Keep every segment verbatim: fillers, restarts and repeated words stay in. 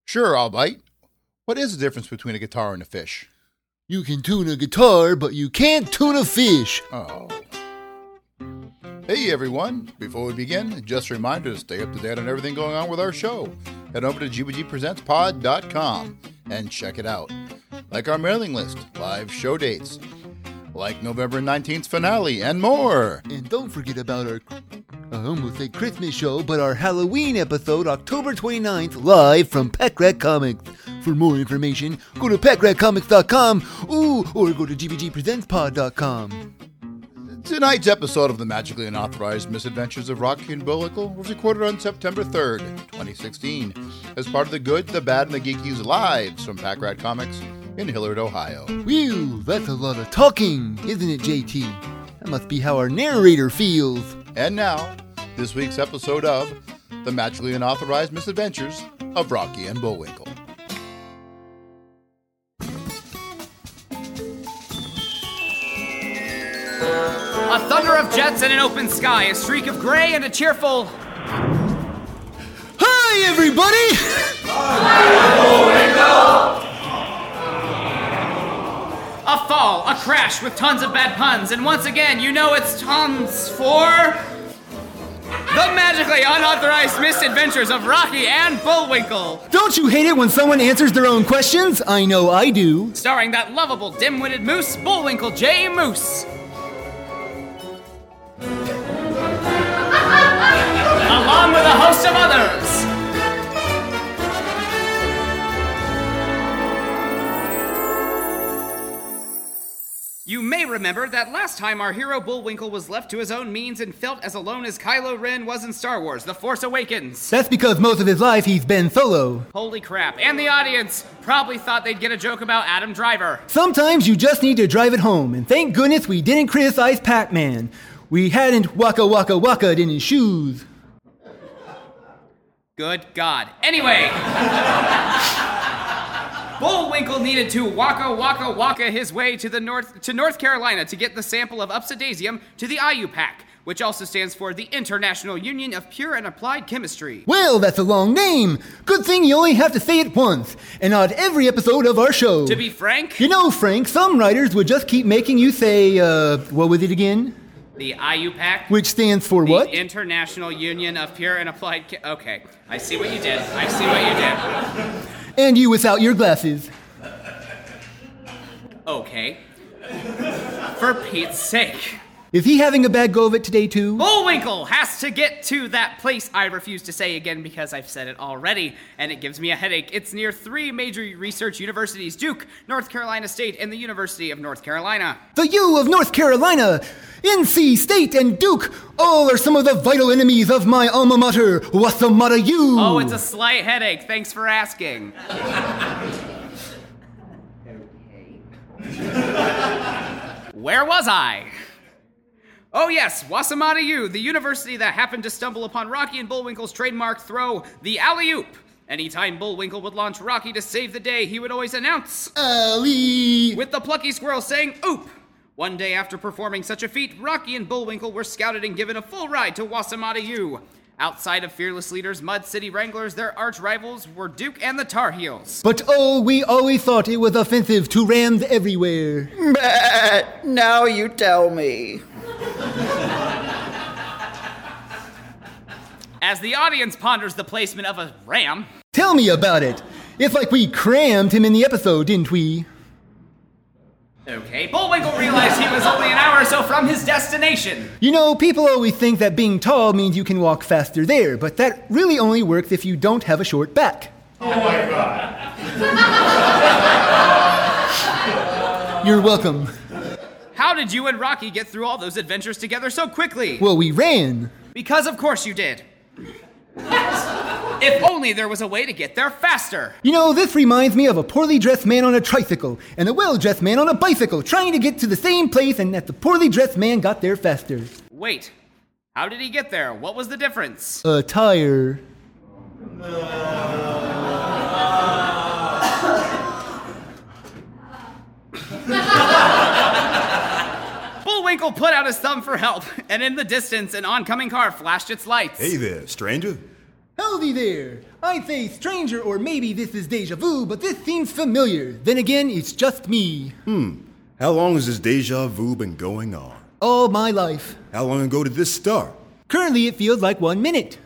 Sure, I'll bite. What is the difference between a guitar and a fish? You can tune a guitar, but you can't tune a fish. Oh. Hey everyone, before we begin, just a reminder to stay up to date on everything going on with our show. Head over to G B G presents pod dot com and check it out. Like our mailing list, live show dates, like November nineteenth finale, and more. And don't forget about our, I almost said Christmas show, but our Halloween episode, October twenty-ninth, live from Pack Rat Comics. For more information, go to pack rat comics dot com, ooh, or go to G B G presents pod dot com. Tonight's episode of the Magically Unauthorized Misadventures of Rocky and Bullwinkle was recorded on September third, twenty sixteen, as part of the Good, the Bad, and the Geekies Lives from Pack Rat Comics in Hilliard, Ohio. Whew, that's a lot of talking, isn't it, J T? That must be how our narrator feels. And now, this week's episode of the Magically Unauthorized Misadventures of Rocky and Bullwinkle. A thunder of jets and an open sky, a streak of gray and a cheerful... Hi, everybody! A fall, a crash with tons of bad puns, and once again, you know it's Tom's for... The Magically Unauthorized Misadventures of Rocky and Bullwinkle. Don't you hate it when someone answers their own questions? I know I do. Starring that lovable, dim-witted moose, Bullwinkle J. Moose. Along with a host of others. You may remember that last time our hero Bullwinkle was left to his own means and felt as alone as Kylo Ren was in Star Wars: The Force Awakens. That's because most of his life he's been solo. Holy crap. And the audience probably thought they'd get a joke about Adam Driver. Sometimes you just need to drive it home, and thank goodness we didn't criticize Pac-Man. We hadn't waka waka waka'd in his shoes. Good God. Anyway, Bullwinkle needed to waka waka waka his way to the North to North Carolina to get the sample of Upsidasium to the I U P A C, which also stands for the International Union of Pure and Applied Chemistry. Well, that's a long name. Good thing you only have to say it once, and not every episode of our show. To be frank, you know, Frank, some writers would just keep making you say, uh, what was it again? The I U P A C. Which stands for the what? The International Union of Pure and Applied Che- Okay, I see what you did. I see what you did. And you without your glasses. Okay. For Pete's sake. Is he having a bad go of it today, too? Bullwinkle has to get to that place I refuse to say again because I've said it already, and it gives me a headache. It's near three major research universities: Duke, North Carolina State, and the University of North Carolina. The U of North Carolina, N C State, and Duke all are some of the vital enemies of my alma mater, Wasamatta U. Oh, it's a slight headache. Thanks for asking. Where was I? Oh yes, Wasamatta U, the university that happened to stumble upon Rocky and Bullwinkle's trademark throw, the alley-oop. Anytime Bullwinkle would launch Rocky to save the day, he would always announce, alley, with the plucky squirrel saying, oop. One day after performing such a feat, Rocky and Bullwinkle were scouted and given a full ride to Wasamatta U. Outside of Fearless Leaders, Mud City Wranglers, their arch rivals were Duke and the Tar Heels. But oh, we always thought it was offensive to Rams everywhere. But now you tell me. As the audience ponders the placement of a ram... Tell me about it. It's like we crammed him in the episode, didn't we? Okay, Bullwinkle realized he was only an hour or so from his destination. You know, people always think that being tall means you can walk faster there, but that really only works if you don't have a short back. Oh my God. You're welcome. How did you and Rocky get through all those adventures together so quickly? Well, we ran. Because of course you did. If only there was a way to get there faster. You know, this reminds me of a poorly dressed man on a tricycle and a well-dressed man on a bicycle trying to get to the same place, and that the poorly dressed man got there faster. Wait, how did he get there? What was the difference? A tire. Bullwinkle put out his thumb for help, and in the distance, an oncoming car flashed its lights. Hey there, stranger. Howdy there. I'd say stranger or maybe this is deja vu, but this seems familiar. Then again, it's just me. Hmm. How long has this deja vu been going on? All my life. How long ago did this start? Currently, it feels like one minute.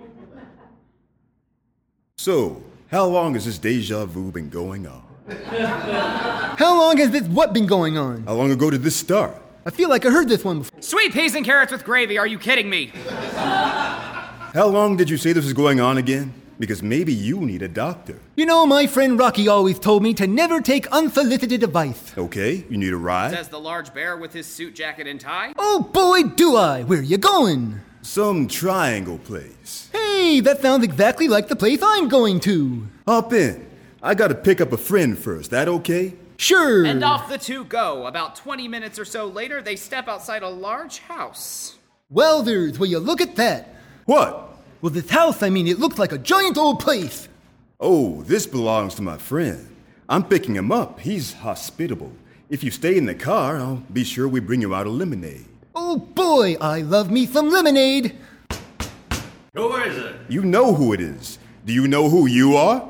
So, how long has this deja vu been going on? How long has this what been going on? How long ago did this start? I feel like I heard this one before. Sweet peas and carrots with gravy, are you kidding me? How long did you say this was going on again? Because maybe you need a doctor. You know, my friend Rocky always told me to never take unsolicited advice. Okay, you need a ride? Says the large bear with his suit jacket and tie. Oh boy, do I! Where you going? Some triangle place. Hey, that sounds exactly like the place I'm going to. Hop in. I gotta pick up a friend first, that okay? Sure. And off the two go. About twenty minutes or so later, they step outside a large house. Welders, will you look at that? What? Well, this house, I mean, it looks like a giant old place. Oh, this belongs to my friend. I'm picking him up. He's hospitable. If you stay in the car, I'll be sure we bring you out a lemonade. Oh boy, I love me some lemonade. Who is it? You know who it is. Do you know who you are?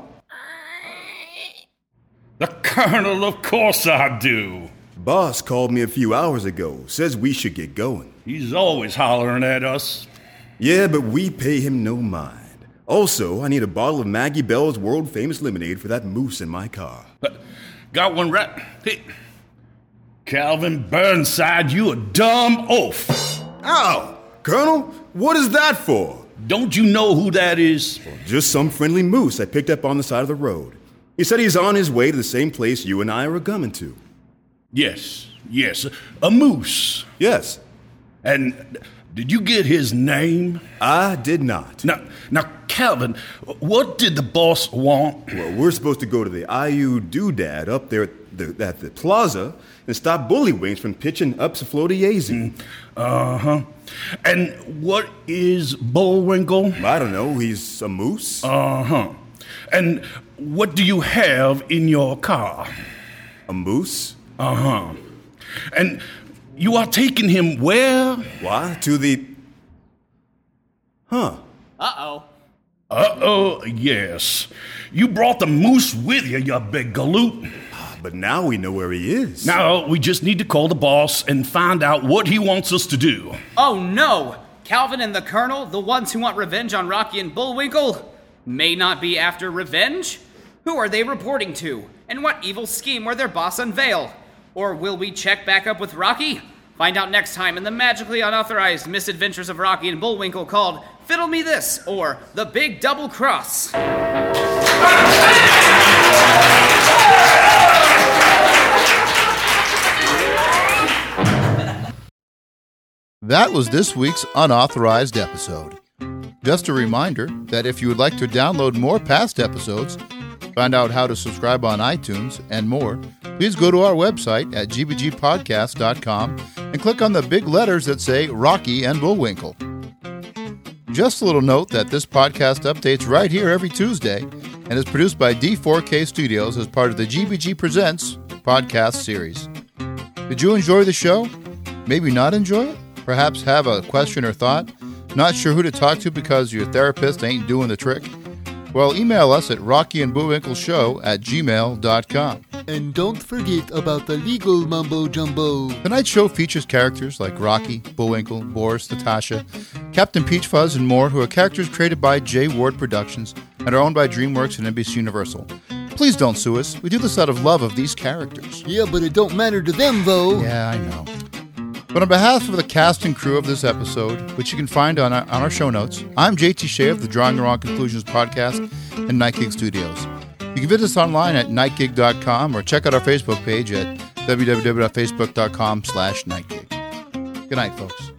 The Colonel, of course I do. Boss called me a few hours ago. Says we should get going. He's always hollering at us. Yeah, but we pay him no mind. Also, I need a bottle of Maggie Bell's world-famous lemonade for that moose in my car. Got one right. Hey, Calvin Burnside, you a dumb oaf. Ow! Colonel, what is that for? Don't you know who that is? Just some friendly moose I picked up on the side of the road. He said he's on his way to the same place you and I are coming to. Yes, yes, a moose. Yes. And did you get his name? I did not. Now, now, Calvin, what did the boss want? Well, we're supposed to go to the I U Doodad up there at the, at the plaza and stop Bullywings from pitching up Saflodiazy. Mm, uh-huh. And what is Bullwinkle? I don't know. He's a moose. Uh-huh. And what do you have in your car? A moose? Uh-huh. And you are taking him where? Why? To the... Huh. Uh-oh. Uh-oh, yes. You brought the moose with you, you big galoot. But now we know where he is. Now, we just need to call the boss and find out what he wants us to do. Oh no! Calvin and the Colonel, the ones who want revenge on Rocky and Bullwinkle, may not be after revenge? Who are they reporting to? And what evil scheme will their boss unveil? Or will we check back up with Rocky? Find out next time in the magically unauthorized misadventures of Rocky and Bullwinkle called Fiddle Me This, or The Big Double Cross. That was this week's unauthorized episode. Just a reminder that if you would like to download more past episodes, find out how to subscribe on iTunes, and more, please go to our website at g b g podcast dot com and click on the big letters that say Rocky and Bullwinkle. Just a little note that this podcast updates right here every Tuesday and is produced by D four K Studios as part of the G B G Presents podcast series. Did you enjoy the show? Maybe not enjoy it? Perhaps have a question or thought? Not sure who to talk to because your therapist ain't doing the trick? Well, email us at rocky and bullwinkle show at gmail dot com. And don't forget about the legal mumbo-jumbo. Tonight's show features characters like Rocky, Bullwinkle, Boris, Natasha, Captain Peach Fuzz, and more, who are characters created by J. Ward Productions and are owned by DreamWorks and N B C Universal. Please don't sue us. We do this out of love of these characters. Yeah, but it don't matter to them, though. Yeah, I know. But on behalf of the cast and crew of this episode, which you can find on our, on our show notes, I'm J T Shea of the Drawing the Wrong Conclusions podcast and Night Gig Studios. You can visit us online at night gig dot com or check out our Facebook page at w w w dot facebook dot com slash night gig. Good night, folks.